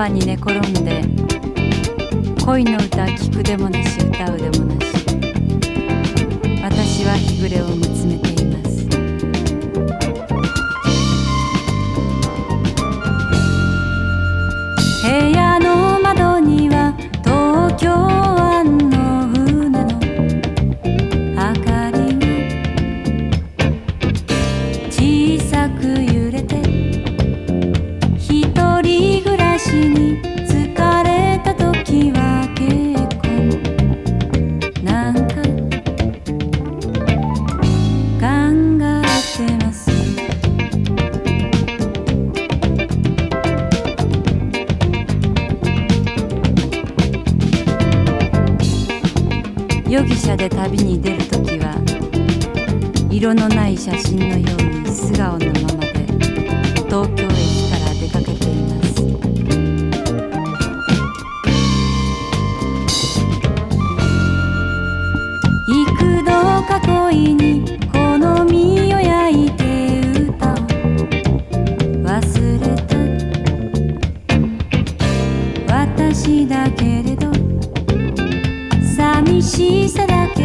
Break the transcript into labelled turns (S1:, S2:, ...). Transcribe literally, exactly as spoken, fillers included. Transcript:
S1: フに寝転んで恋の歌聞くでもなし歌うでもなし、私は日暮れを見つめています。部屋の窓には東京湾の船の明かりが小さく揺れて、一人暮らしに疲れた時は結構なんか考えてます。夜汽車で旅に出るときは色のない写真のように素顔のままで東京駅から出かけています。幾度か恋に好みを焼いて歌を忘れた私だけれど、寂しさだけ